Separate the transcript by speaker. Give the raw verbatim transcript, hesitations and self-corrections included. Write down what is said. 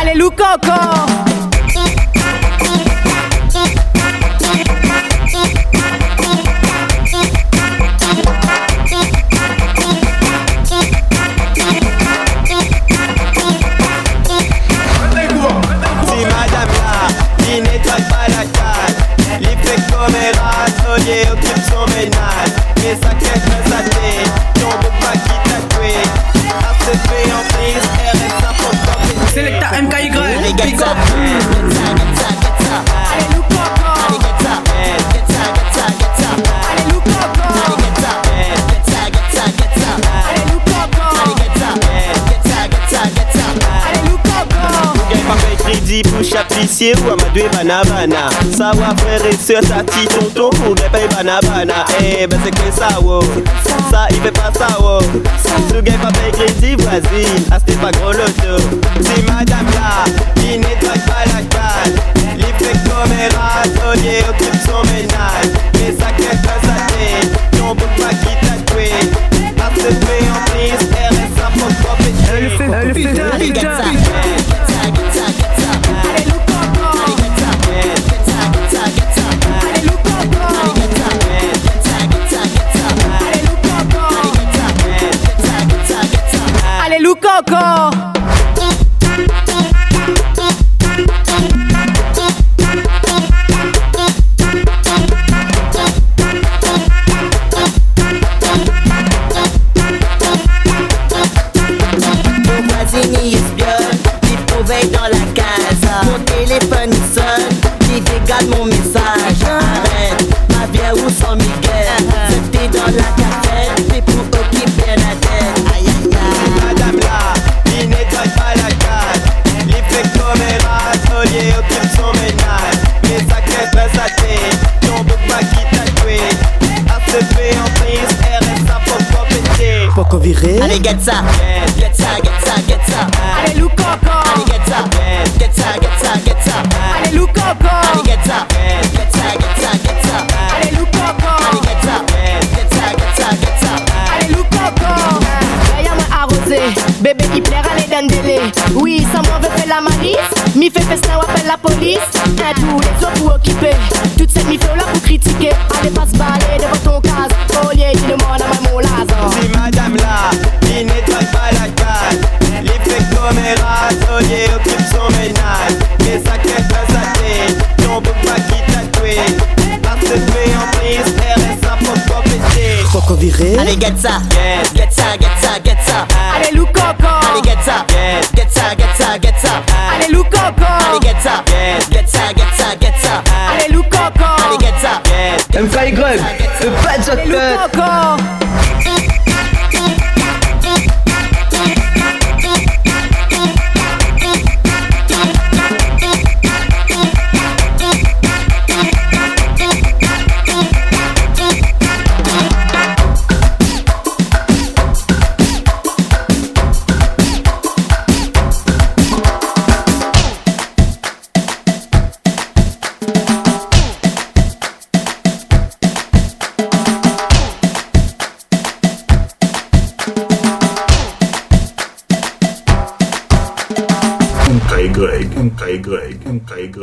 Speaker 1: Allez, Lou Coco.
Speaker 2: Occupe son ménage, mais ça crève sa tête. Ton beau pas qui t'a tué. A C P en prise, R S A pour compter.
Speaker 3: Selecta M K Y,
Speaker 2: allez, get ça,
Speaker 1: Allez, Lou Coco.
Speaker 2: allez, get ça, get ça, get ça, get ça.
Speaker 1: Allez, Lou Coco.
Speaker 2: Allez, get ça, get ça, get ça, get ça.
Speaker 1: Allez, Lou Coco.
Speaker 2: Allez, get ça, get ça, get ça, get ça.
Speaker 1: Allez, Lou Coco.
Speaker 2: Gagne pas fait crédit pour chapissier ou amadoué banabana. Savoir frère et sœur, tati, tonton, ou gagne pas banabana. Eh ben c'est que ça, wow. Ça, il fait pas ça, wow. Si gagne pas fait crédit, voisine, ah c'était pas gros loto. C'est madame là, qui nettoie pas la cale. Il fait comme un râtelier, occupe son ménage. Mais ça crève pas sa tête, ton beau pas qui t'a tué. A C P en prise, R S A pour compter.
Speaker 3: Elle le fait, elle le fait,
Speaker 2: Allez, get ça.
Speaker 1: Allez, Lou Coco. Allez, Lou Coco. Allez, Lou Coco.
Speaker 2: Dans la case, mon téléphone il sonne, il dégage mon message. Arrête, ma vieille ou San Miguel. C'était dans la cafette, c'est pour occuper la tête. Aïe aïe aïe. Madame là, il nettoie pas la case. Il fait comme un râtelier, occupe son ménage. Mais ça crève pas sa tête, ton beau pas qui t'a tué. A C P en prise, R S A pour compéter.
Speaker 4: Poco viré.
Speaker 2: Allez, get ça, get ça, get ça, get ça.
Speaker 1: Allez, Lou Coco.
Speaker 2: Allez, get ça, get ça, get ça, get ça.
Speaker 1: Allez, Lou Coco.
Speaker 2: Allez, get ça, get ça, get ça, get ça.
Speaker 1: Allez, Lou Coco.
Speaker 2: Allez, get ça, get ça, get ça, get ça.
Speaker 1: Allez, Lou Coco. Y'a moi arrosé, bébé qui plaire, allez d'un délai. Oui, ça m'en veut faire la malice. Mi fait festin ou appelle la police. Un tous les autres pour occuper. Toute cette mi fait là pour critiquer. Allez, pas se balader devant ton case. Au lieu qui demande à ma molase.
Speaker 2: Si madame là, il nettoie pas la case. Il fait comme un râtelier, occupe son ménage. Mais ça crève pas sa tête, ton beau pas qui t'a tué. A C P en prise, R S A pour compéter.
Speaker 4: Poco viré.
Speaker 2: Allez, get ça, get ça, get ça, get ça.
Speaker 1: Allez, Lou Coco.
Speaker 2: Allez, get ça, get ça, get ça, get ça.
Speaker 1: Allez, Lou Coco.
Speaker 2: Allez, get ça, get ça, get ça, get ça.
Speaker 1: Allez, Lou Coco.
Speaker 2: Allez, get ça,
Speaker 3: M K Y, le bad shot
Speaker 1: Allez, Lou Coco.
Speaker 5: M K Y, M K Y, M K Y.